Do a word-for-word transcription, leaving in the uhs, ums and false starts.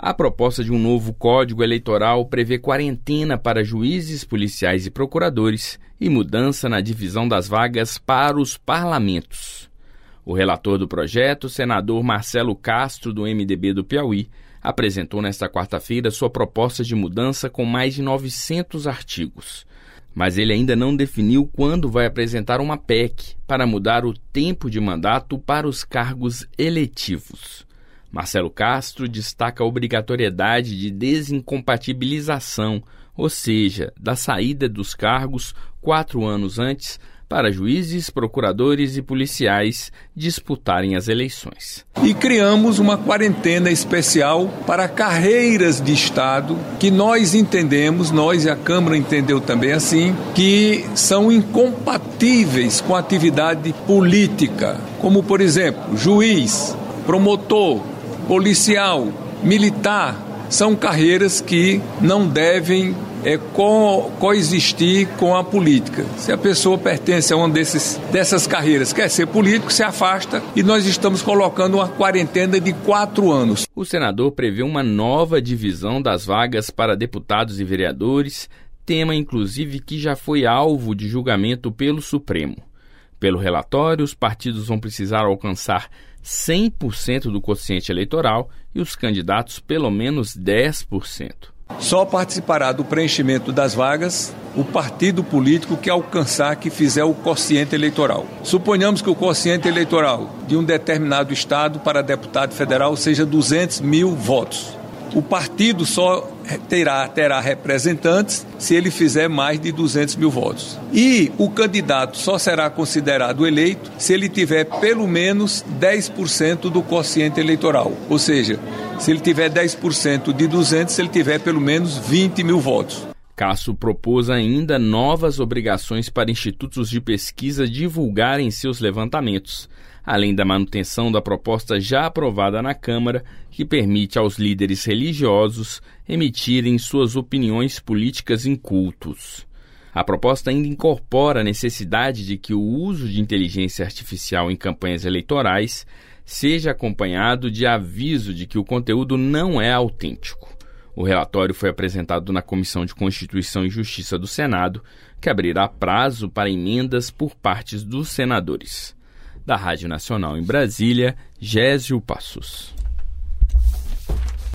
A proposta de um novo Código Eleitoral prevê quarentena para juízes, policiais e procuradores e mudança na divisão das vagas para os parlamentos. O relator do projeto, o senador Marcelo Castro, do M D B do Piauí, apresentou nesta quarta-feira sua proposta de mudança com mais de novecentos artigos. Mas ele ainda não definiu quando vai apresentar uma P E C para mudar o tempo de mandato para os cargos eletivos. Marcelo Castro destaca a obrigatoriedade de desincompatibilização, ou seja, da saída dos cargos quatro anos antes para juízes, procuradores e policiais disputarem as eleições. E criamos uma quarentena especial para carreiras de Estado que nós entendemos, nós e a Câmara entendeu também assim, que são incompatíveis com a atividade política, como por exemplo, juiz, promotor, policial, militar, são carreiras que não devem é, co- coexistir com a política. Se a pessoa pertence a uma desses, dessas carreiras, quer ser político, se afasta, e nós estamos colocando uma quarentena de quatro anos. O senador prevê uma nova divisão das vagas para deputados e vereadores, tema inclusive que já foi alvo de julgamento pelo Supremo. Pelo relatório, os partidos vão precisar alcançar cem por cento do quociente eleitoral e os candidatos pelo menos dez por cento. Só participará do preenchimento das vagas o partido político que alcançar, que fizer o quociente eleitoral. Suponhamos que o quociente eleitoral de um determinado estado para deputado federal seja duzentos mil votos. O partido só terá, terá representantes se ele fizer mais de duzentos mil votos. E o candidato só será considerado eleito se ele tiver pelo menos dez por cento do quociente eleitoral. Ou seja, se ele tiver dez por cento de duzentos, se ele tiver pelo menos vinte mil votos. Castro propôs ainda novas obrigações para institutos de pesquisa divulgarem seus levantamentos, além da manutenção da proposta já aprovada na Câmara, que permite aos líderes religiosos emitirem suas opiniões políticas em cultos. A proposta ainda incorpora a necessidade de que o uso de inteligência artificial em campanhas eleitorais seja acompanhado de aviso de que o conteúdo não é autêntico. O relatório foi apresentado na Comissão de Constituição e Justiça do Senado, que abrirá prazo para emendas por parte dos senadores. Da Rádio Nacional em Brasília, Gésio Passos.